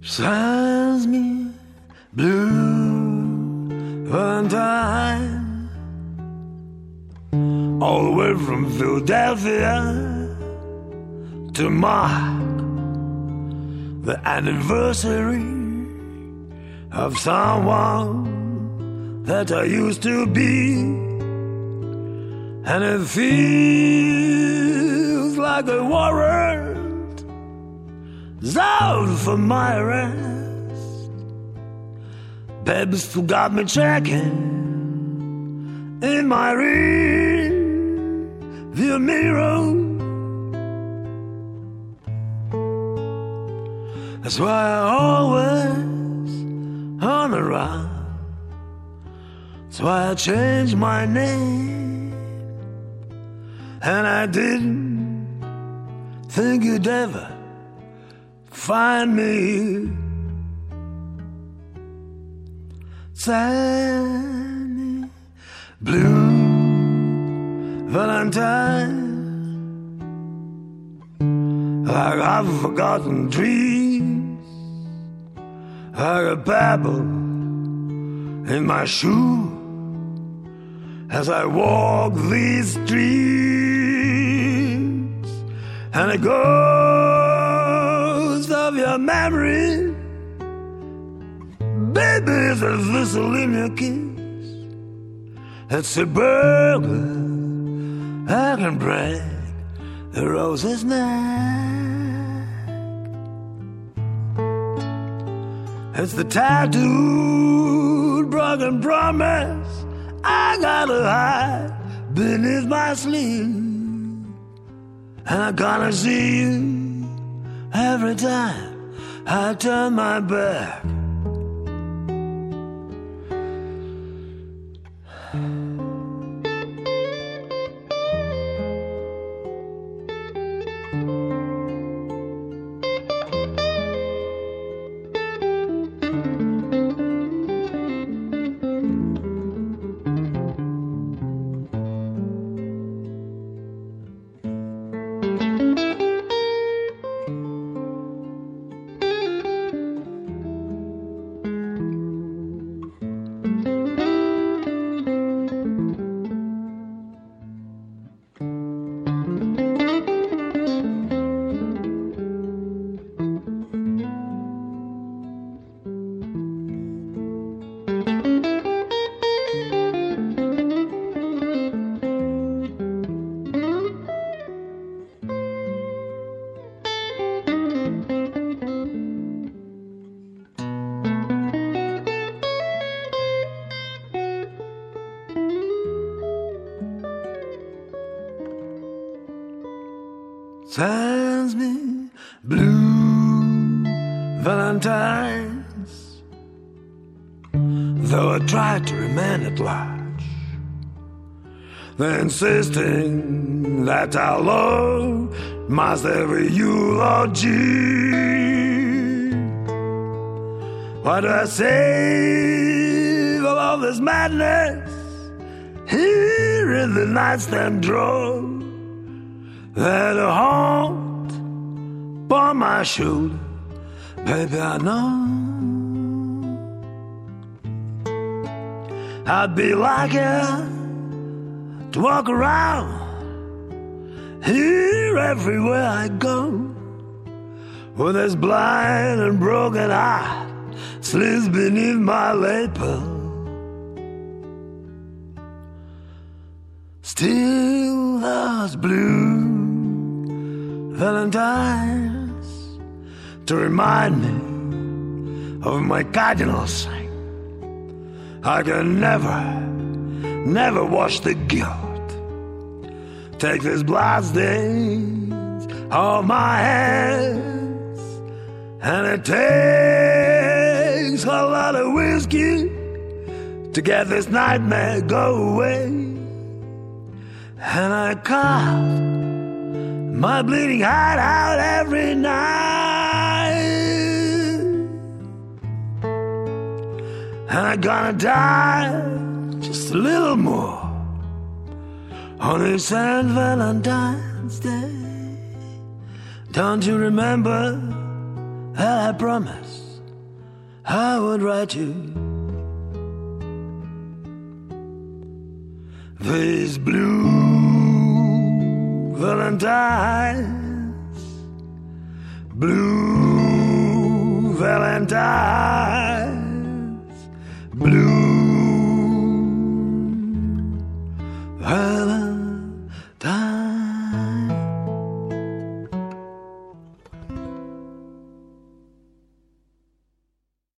Sends me blue Valentine, all the way from Philadelphia to mark the anniversary of someone that I used to be. And it feels like a warrant is out for my arrest. Baby still got me checking in my rear view mirror. That's why I always on around. That's why I changed my name. And I didn't think you'd ever find me. Sunny blue Valentine, like I've forgotten dreams, like a pebble in my shoe as I walk these streets, and a ghost of your memory, baby, is a whistle in your kiss. It's a burglar, I can break the rose's neck. It's the tattooed broken promise I gotta hide beneath my sleeve, and I'm gonna see you every time I turn my back. Sends me blue Valentines, though I tried to remain at large. They're insisting that our love must have a eulogy. Why do I save all of this madness here in the nightstand drawer? Let a haunt upon my shoulder, baby, I know I'd be like it to walk around here everywhere I go, with this blind and broken heart sleeps beneath my lapel. Still those blue Valentines to remind me of my cardinal sin. I can never wash the guilt. Take these blood stains off my hands, and it takes a lot of whiskey to get this nightmare go away. And I carve my bleeding heart out every night, and I'm gonna die just a little more on this St. Valentine's Day. Don't you remember how I promised I would write you these blue valentines, blue valentines.